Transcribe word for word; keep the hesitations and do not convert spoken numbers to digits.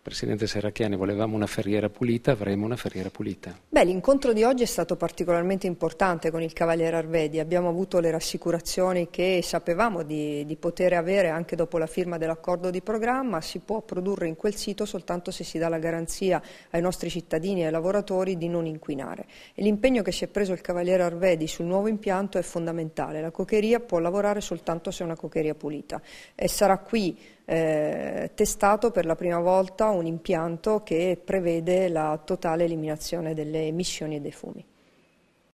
Presidente Serracchiani, volevamo una Ferriera pulita, avremo una Ferriera pulita. Beh, l'incontro di oggi è stato particolarmente importante con il Cavaliere Arvedi. Abbiamo avuto le rassicurazioni che sapevamo di, di poter avere anche dopo la firma dell'accordo di programma. Si può produrre in quel sito soltanto se si dà la garanzia ai nostri cittadini e ai lavoratori di non inquinare. E l'impegno che si è preso il Cavaliere Arvedi sul nuovo impianto è fondamentale. La cokeria può lavorare soltanto se è una cokeria pulita e sarà qui Eh, testato per la prima volta un impianto che prevede la totale eliminazione delle emissioni e dei fumi.